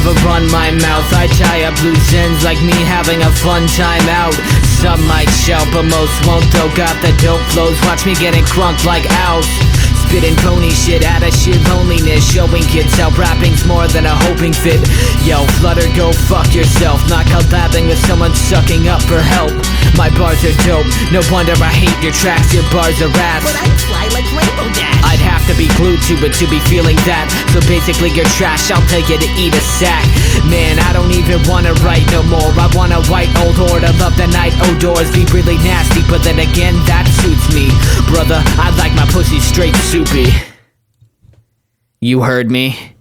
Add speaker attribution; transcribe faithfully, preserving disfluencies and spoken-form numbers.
Speaker 1: never run my mouth. I tie up loose ends like me having a fun time out. Some might shout, but most won't though. Got the dope flows, watch me getting crunked like owls. Spitting pony shit out of sheer loneliness, showing kids how rapping's more than a hoping fit. Yo, Flutter, go fuck yourself. Not collabing with someone sucking up for help. My bars are dope, no wonder I hate your tracks. Your bars are ass,
Speaker 2: but I fly like Rainbow Dash.
Speaker 1: I'd have to be glued to it to be feeling that. So basically you're trash, I'll tell you to eat a sack. Man, I don't even wanna write no more. I want a white old whore to love the night outdoors. Be really nasty, but then again that suits me. Brother, I like my pussy straight soupy. You heard me?